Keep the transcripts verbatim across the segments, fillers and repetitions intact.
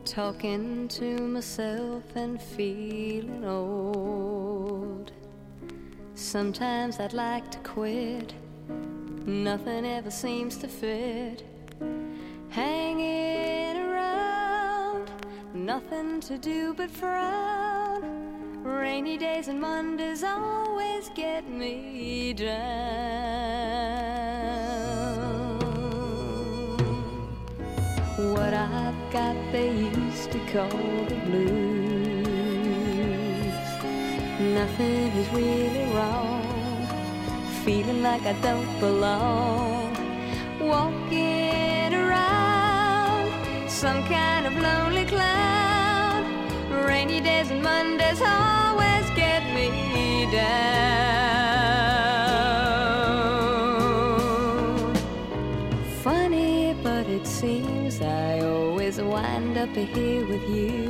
talking to myself and feeling old. Sometimes I'd like to quit, nothing ever seems to fit. Hanging around, nothing to do but frown. Rainy days and Mondays always get me down. What I've got they used to call the blues. Nothing is really wrong, feeling like I don't belong. Walking around, some kind of lonely cloud. Rainy days and Mondays always get me down. Funny, but it seems I always wind up here with you.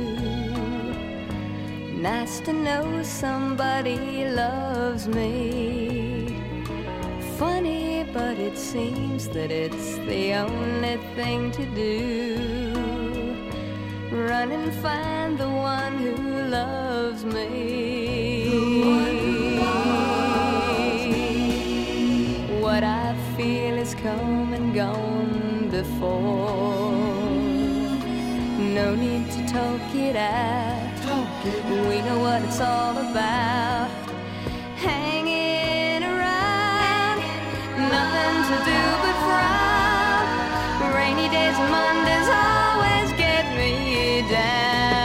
Nice to know somebody loves me. Funny, but it seems that it's the only thing to do. Run and find the one who loves me. What I feel is come and gone before. No need to talk it out. We know what it's all about. Hanging around, nothing to do but frown. Rainy days and Mondays always get me down.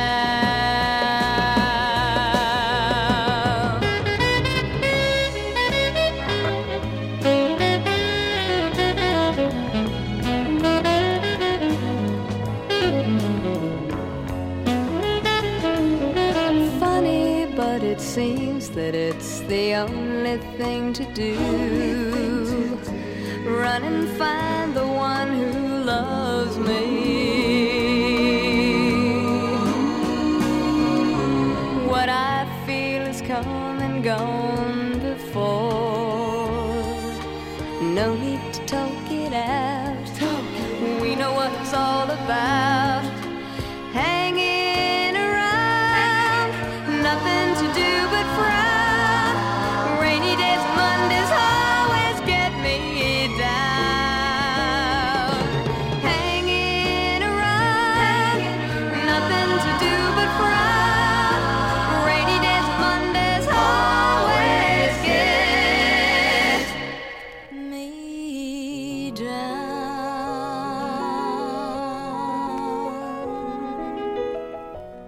Funny, but it seems that it's the only thing to do. Run and find the one who loves me. What I feel is come and gone before. No need to talk it out. We know what it's all about. Hanging around, nothing to do but frown. Rainy days and Mondays always get me down. Hanging around, nothing to do but frown.